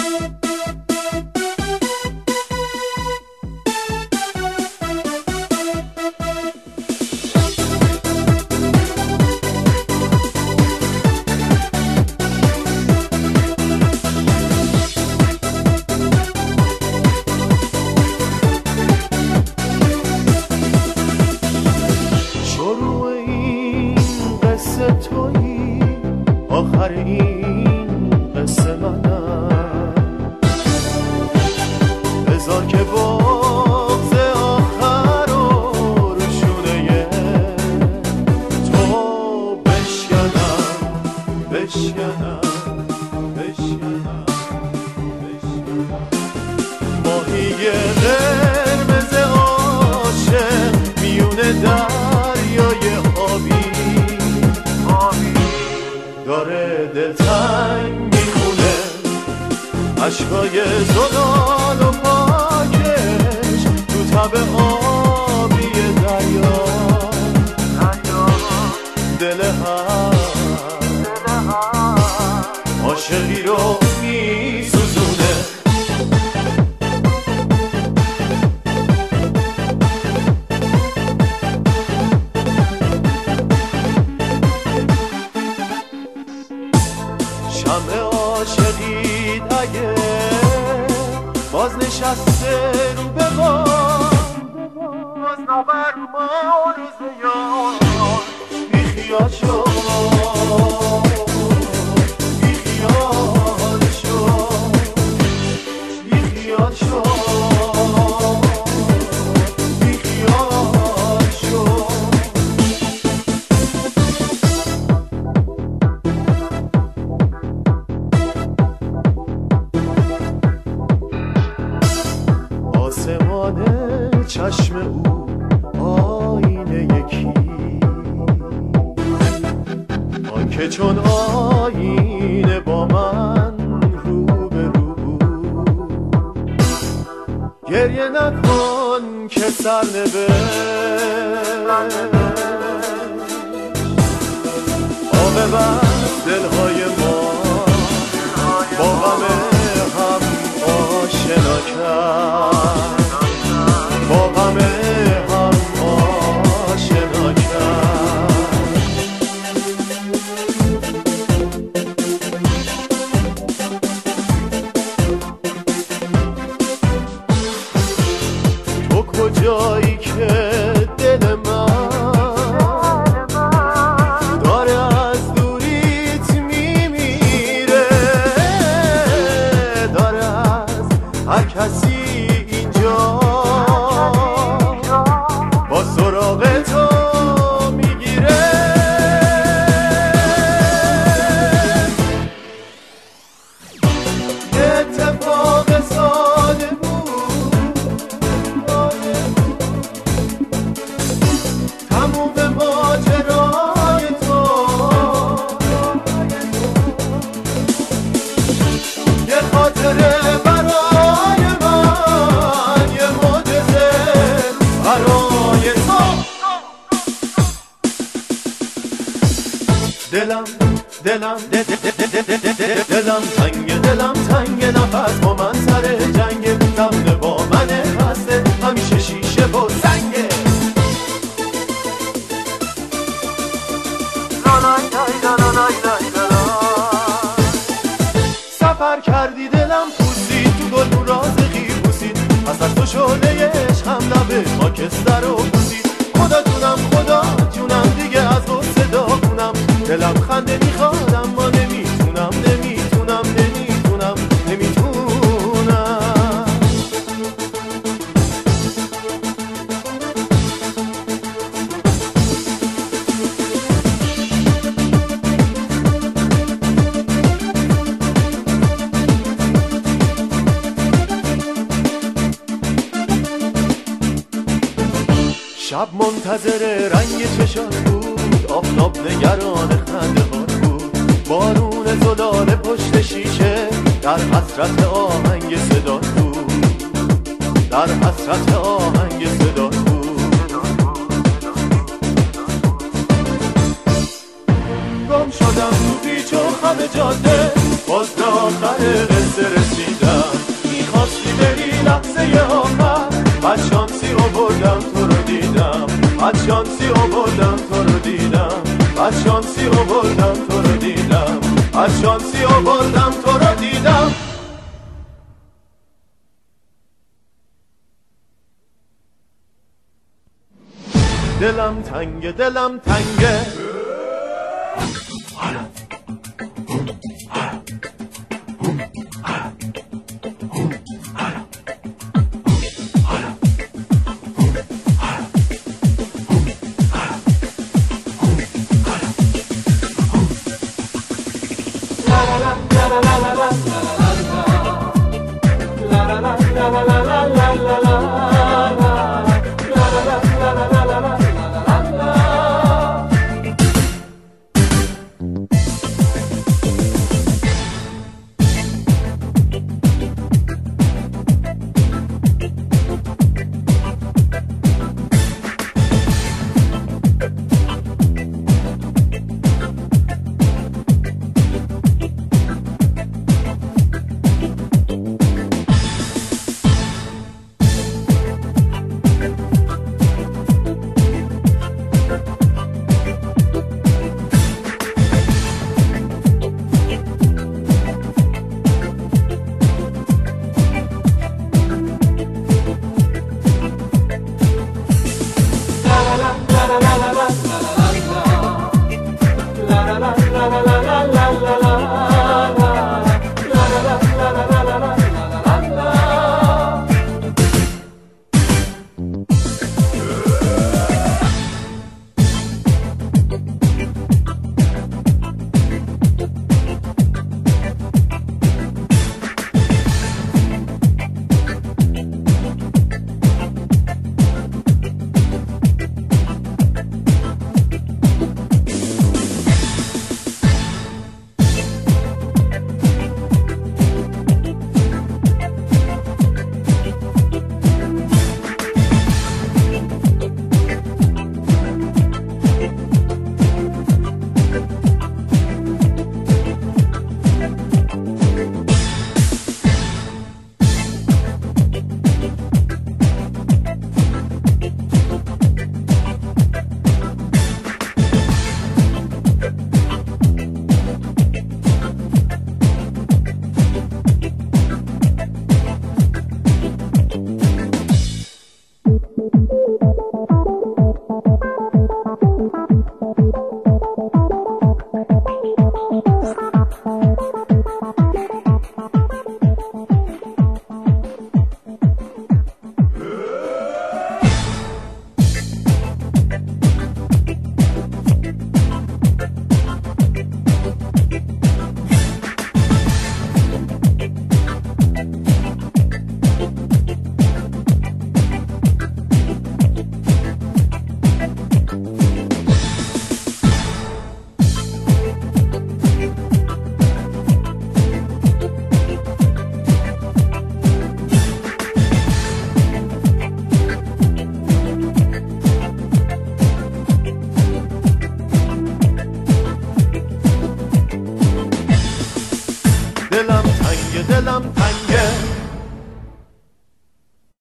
آخر این قصه منم، بذار که بغض آخر رو شونه تو بشکنم بشکنم بشکنم بشکنم. ماهی قرمز عاشق میونه دریای آبی داره دلتنگ میخونه، عشقای زلال و پاکش تو تب آبی دریا، دل هم عاشقی رو میسوزونه. شمع عاشقید اگه باز نشسته رو به باز نبرمان زیاد بیخیال شو بیخیال شو بیخیال شو بیخیال شو. آسمان چشم او آینه یکی، آن که چون آینه با من رو به رو بود. گریه نکن که سرنوشت عاقبت دلهای ما با غم هم آشنا کرد، با غم هم آشنا کرد. تو کجایی که دل من داره از دوریت میمیره، داره از هر کسی اینجا با سراغ تو میگیره. اتفاق ساده بود تموم ماجرای تو، یه خاطره برای من، یه معجزه برای تو. دلم دلم دلم تنگه، دلم تنگه، نفس با من سر جنگه، تمنه با من خسته همیشه شیشه و سنگه. سفر کردی دلم پوسید تو گل رازقی بوسید، پس از تو شعله عشقم لب خاکستر رو بوسید. خدا جونم خدا جونم دیگه از غصه داغونم، دلم خنده میخواد اما نمیتونم نمیتونم نمیتونم نمیتونم. شب منتظر رنگ چشات بود، آفتاب نگران خنده هات بود، بارون زلال پشت شیشه در حسرت آهنگ صدات بود، در حسرت آهنگ صدات بود. گم شدم تو پیچ و خم جاده، باز به آخر قصه رسیدم. بدشانسی آوردم تو رو دیدم، بدشانسی آوردم تو رو دیدم، بدشانسی آوردم تو رو دیدم. دلم تنگه دلم تنگه دلم